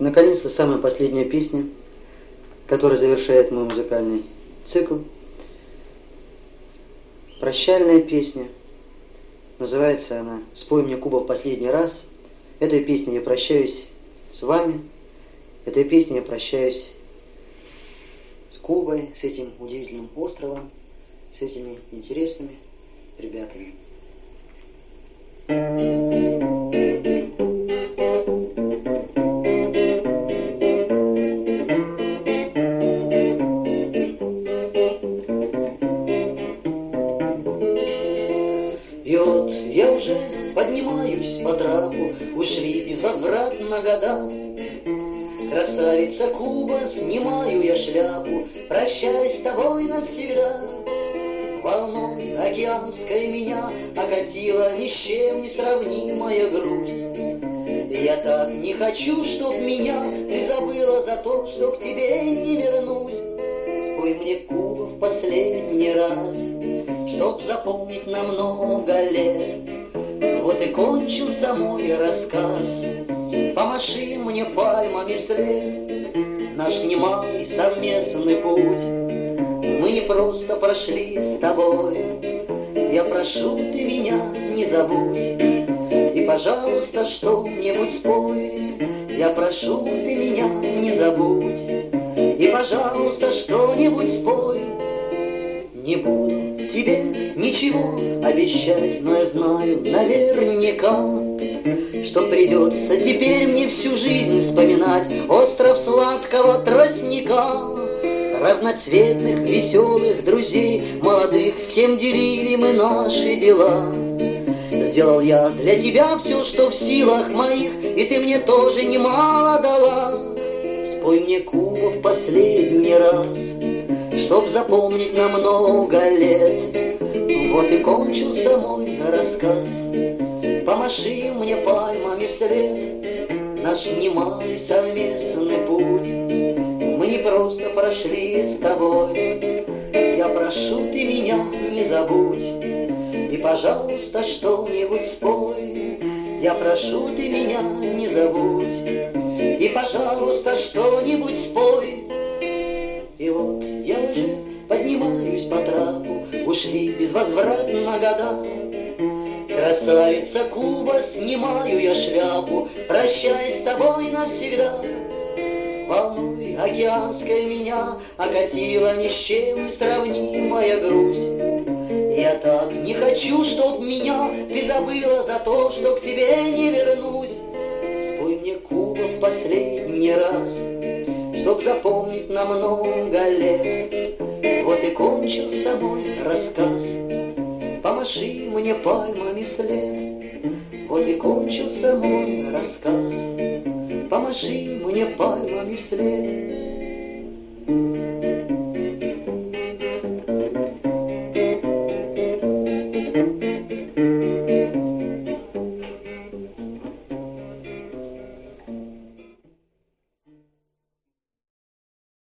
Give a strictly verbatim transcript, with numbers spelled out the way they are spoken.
Наконец-то самая последняя песня, которая завершает мой музыкальный цикл. Прощальная песня. Называется она «Спой мне, Куба, в последний раз». Этой песней я прощаюсь с вами. Этой песней я прощаюсь с Кубой, с этим удивительным островом, с этими интересными ребятами. И вот я уже поднимаюсь по трапу, ушли безвозвратно года. Красавица Куба, снимаю я шляпу, прощаюсь с тобой навсегда. Волной океанской меня окатила ни с чем не сравнимая грусть. Я так не хочу, чтоб меня ты забыла за то, что к тебе не вернусь. Спой мне, Куба, в последний раз, чтоб запомнить на много лет. Вот и кончился мой рассказ, помаши мне пальмами вслед. Наш немалый совместный путь мы не просто прошли с тобой. Я прошу, ты меня не забудь, и, пожалуйста, что-нибудь спой. Я прошу, ты меня не забудь, и, пожалуйста, что-нибудь спой. Не буду тебе ничего обещать, но я знаю наверняка, что придется теперь мне всю жизнь вспоминать остров сладкого тростника. Разноцветных, веселых друзей, молодых, с кем делили мы наши дела. Сделал я для тебя все, что в силах моих, и ты мне тоже немало дала. Спой мне, Куба, в последний раз, чтоб запомнить на много лет. Вот и кончился мой рассказ, помаши мне пальмами вслед. Наш немалый совместный путь мы не просто прошли с тобой. Я прошу, ты меня не забудь, и, пожалуйста, что-нибудь спой. Я прошу, ты меня не забудь, и, пожалуйста, что-нибудь спой. И вот я уже поднимаюсь по трапу, ушли безвозвратно года. Красавица Куба, снимаю я шляпу, прощаясь с тобой навсегда. Волной океанской меня окатила ни с чем не сравнимая грусть. Я так не хочу, чтоб меня ты забыла за то, что к тебе не вернусь. Спой мне, Куба, в последний раз, чтоб запомнить на много лет. Вот и кончился мой рассказ, помаши мне пальмами вслед. Вот и кончился мой рассказ, помаши мне пальмами вслед.